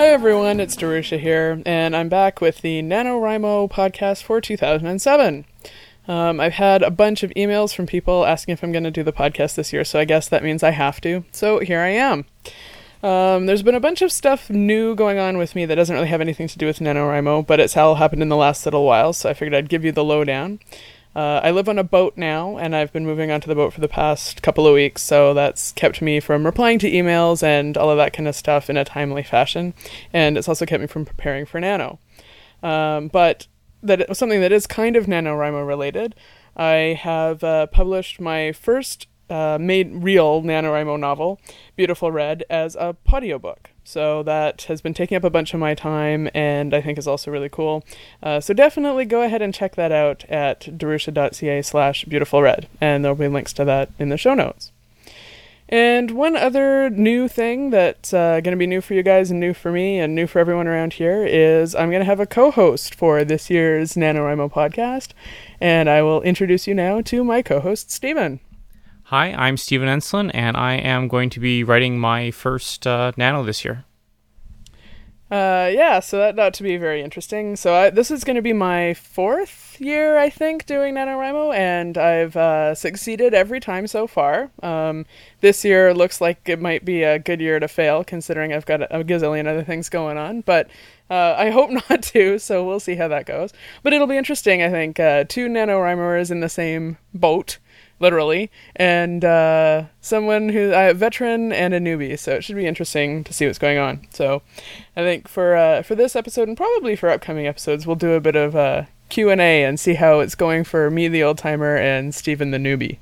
everyone, it's Darusha here, and I'm back with the NaNoWriMo podcast for 2007. I've had a bunch of emails from people asking if I'm going to do the podcast this year, so I guess that means I have to. So here I am. There's been a bunch of stuff new going on with me that doesn't really have anything to do with NaNoWriMo, but it's all happened in the last little while, so I figured I'd give you the lowdown. I live on a boat now, and I've been moving onto the boat for the past couple of weeks, so that's kept me from replying to emails and all of that kind of stuff in a timely fashion, and it's also kept me from preparing for Nano. But something that is kind of NaNoWriMo related, I have published my first made real NaNoWriMo novel, Beautiful Red, as a audiobook. So that has been taking up a bunch of my time, and I think is also really cool. So definitely go ahead and check that out at darusha.ca/beautifulred, and there'll be links to that in the show notes. And one other new thing that's going to be new for you guys and new for me and new for everyone around here is I'm going to have a co-host for this year's NaNoWriMo podcast, and I will introduce you now to my co-host, Stephen. Hi, I'm Stephen Enslin, and I am going to be writing my first Nano this year. So that ought to be very interesting. So this is going to be my fourth year, I think, doing NaNoWriMo, and I've succeeded every time so far. This year looks like it might be a good year to fail, considering I've got a gazillion other things going on, but I hope not to, so we'll see how that goes. But it'll be interesting, I think, two NaNoWriMers in the same boat, literally, and someone who's a veteran and a newbie, so it should be interesting to see what's going on. So I think for this episode, and probably for upcoming episodes, we'll do a bit of Q&A and see how it's going for me, the old-timer, and Stephen, the newbie.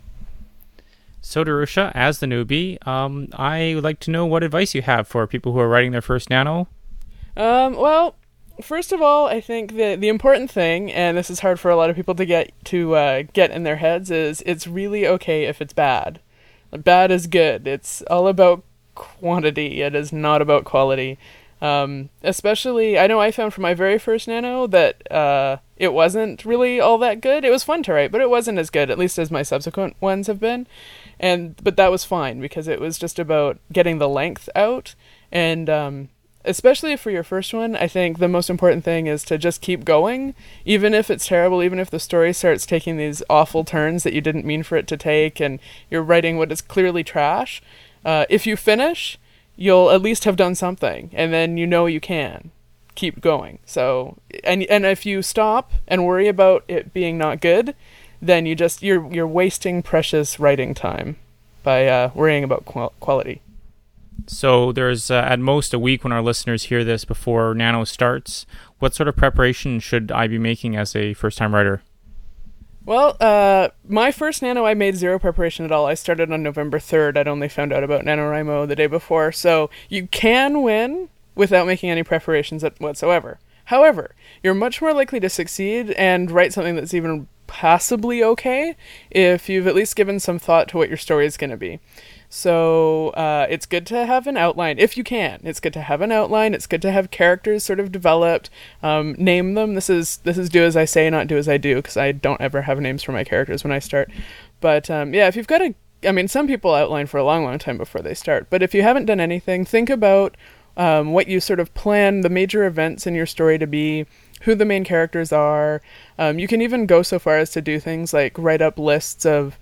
So Darusha, as the newbie, I would like to know what advice you have for people who are writing their first Nano. Well, first of all, I think the important thing, and this is hard for a lot of people to get in their heads, is it's really okay if it's bad. Bad is good. It's all about quantity. It is not about quality. Especially, I know I found for my very first Nano that it wasn't really all that good. It was fun to write, but it wasn't as good, at least as my subsequent ones have been. But that was fine, because it was just about getting the length out, and especially for your first one, I think the most important thing is to just keep going, even if it's terrible, even if the story starts taking these awful turns that you didn't mean for it to take, and you're writing what is clearly trash. If you finish, you'll at least have done something, and then you know you can keep going. So, and if you stop and worry about it being not good, then you're wasting precious writing time by worrying about quality. So there's at most a week when our listeners hear this before Nano starts. What sort of preparation should I be making as a first-time writer? Well, my first Nano, I made zero preparation at all. I started on November 3rd. I'd only found out about NaNoWriMo the day before. So you can win without making any preparations whatsoever. However, you're much more likely to succeed and write something that's even passably okay if you've at least given some thought to what your story is going to be. So it's good to have an outline, if you can. It's good to have an outline. It's good to have characters sort of developed. Name them. This is do as I say, not do as I do, because I don't ever have names for my characters when I start. But if you've got some people outline for a long, long time before they start. But if you haven't done anything, think about what you sort of plan the major events in your story to be, who the main characters are. You can even go so far as to do things like write up lists of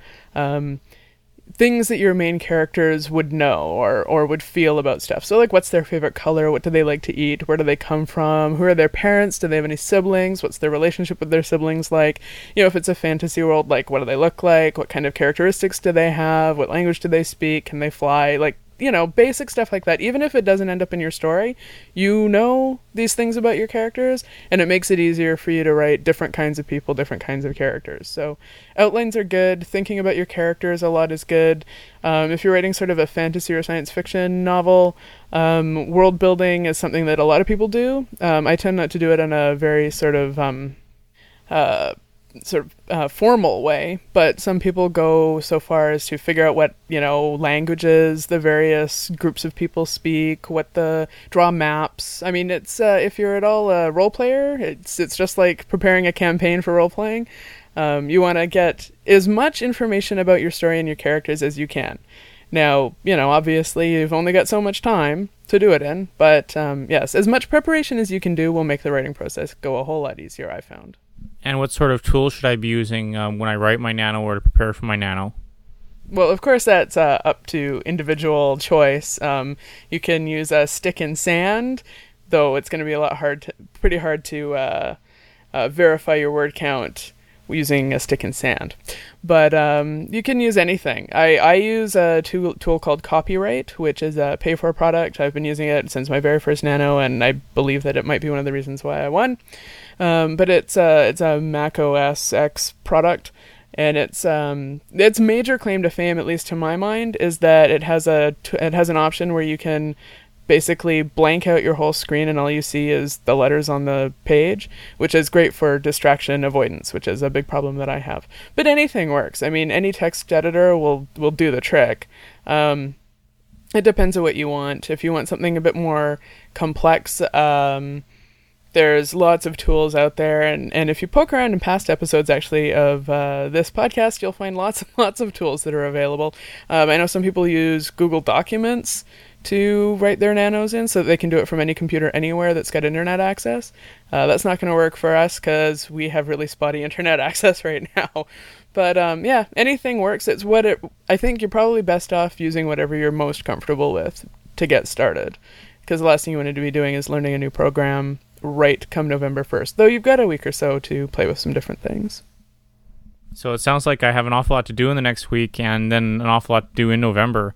things that your main characters would know or would feel about stuff. So like, what's their favorite color? What do they like to eat? Where do they come from? Who are their parents? Do they have any siblings? What's their relationship with their siblings like? If it's a fantasy world, like, what do they look like? What kind of characteristics do they have? What language do they speak? Can they fly? Like, basic stuff like that. Even if it doesn't end up in your story, you know these things about your characters, and it makes it easier for you to write different kinds of people, different kinds of characters. So outlines are good. Thinking about your characters a lot is good. If you're writing sort of a fantasy or science fiction novel, world building is something that a lot of people do. I tend not to do it in a very sort of formal way, but some people go so far as to figure out what languages the various groups of people speak, draw maps. I mean, it's if you're at all a role player, it's just like preparing a campaign for role playing. You want to get as much information about your story and your characters as you can. Now, obviously you've only got so much time, do it in. But yes, as much preparation as you can do will make the writing process go a whole lot easier, I found. And what sort of tools should I be using when I write my nano or to prepare for my nano? Well, of course, that's up to individual choice. You can use a stick and sand, though it's going to be pretty hard to verify your word count using a stick and sand. But you can use anything. I use a tool called Copyright, which is a pay-for product. I've been using it since my very first nano, and I believe that it might be one of the reasons why I won. But it's a Mac OS X product, and its major claim to fame, at least to my mind, is that it has an option where you can basically blank out your whole screen and all you see is the letters on the page, which is great for distraction avoidance, which is a big problem that I have. But anything works. I mean, any text editor will do the trick. It depends on what you want. If you want something a bit more complex, there's lots of tools out there, and if you poke around in past episodes, actually, of this podcast, you'll find lots of tools that are available. I know some people use Google Documents to write their nanos in so that they can do it from any computer anywhere that's got internet access. That's not going to work for us because we have really spotty internet access right now. But yeah, anything works. I think you're probably best off using whatever you're most comfortable with to get started, because the last thing you want to be doing is learning a new program right come November 1st, though you've got a week or so to play with some different things. So it sounds like I have an awful lot to do in the next week and then an awful lot to do in November.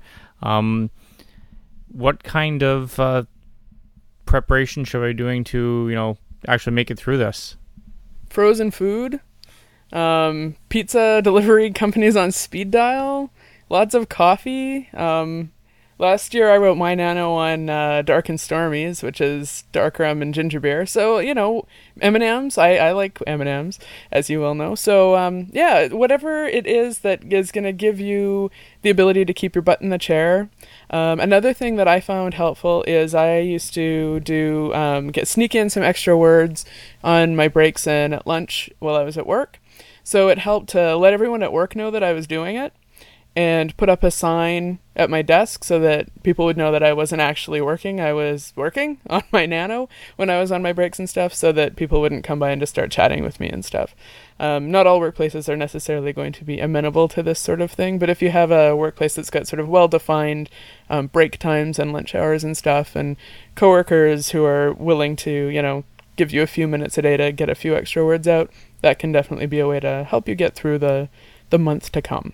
What kind of preparation should I be doing to, actually make it through this? Frozen food, pizza delivery companies on speed dial, lots of coffee. Last year I wrote my nano on Dark and Stormies, which is dark rum and ginger beer. So, M&Ms. I like M&Ms, as you well know. So, yeah, whatever it is that is going to give you the ability to keep your butt in the chair. Another thing that I found helpful is I used to sneak in some extra words on my breaks and at lunch while I was at work. So it helped to let everyone at work know that I was doing it, and put up a sign at my desk so that people would know that I wasn't actually working. I was working on my nano when I was on my breaks and stuff, so that people wouldn't come by and just start chatting with me and stuff. Not all workplaces are necessarily going to be amenable to this sort of thing, but if you have a workplace that's got sort of well-defined break times and lunch hours and stuff, and coworkers who are willing to, give you a few minutes a day to get a few extra words out, that can definitely be a way to help you get through the month to come.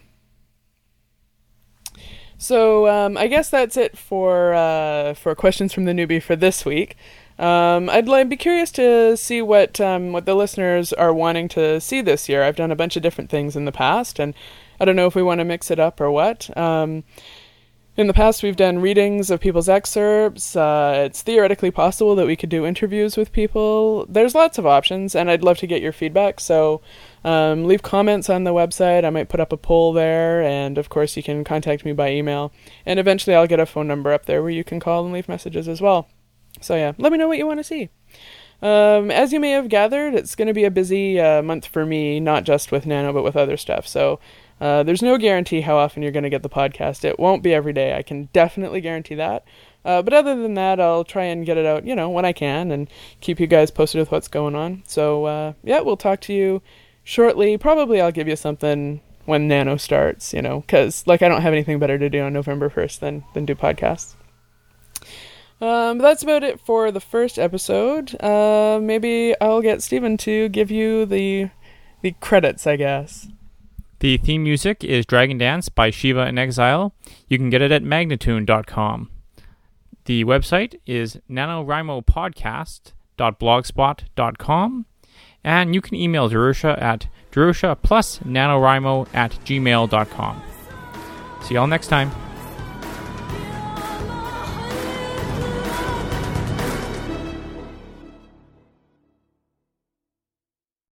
So I guess that's it for questions from the newbie for this week. I'd be curious to see what the listeners are wanting to see this year. I've done a bunch of different things in the past, and I don't know if we want to mix it up or what. In the past, we've done readings of people's excerpts. It's theoretically possible that we could do interviews with people. There's lots of options, and I'd love to get your feedback. So leave comments on the website. I might put up a poll there, and of course you can contact me by email. And eventually I'll get a phone number up there where you can call and leave messages as well. So yeah, let me know what you want to see. As you may have gathered, it's going to be a busy month for me, not just with Nano, but with other stuff. So there's no guarantee how often you're going to get the podcast. It won't be every day. I can definitely guarantee that. But other than that, I'll try and get it out, when I can, and keep you guys posted with what's going on. So yeah, we'll talk to you shortly. Probably I'll give you something when Nano starts, because I don't have anything better to do on November 1st than do podcasts. But that's about it for the first episode. Maybe I'll get Stephen to give you the credits, I guess. The theme music is Dragon Dance by Shiva in Exile. You can get it at magnatune.com. The website is nanorimopodcast.blogspot.com. And you can email Jerusha at jerushaplusnanorimo@gmail.com. See y'all next time.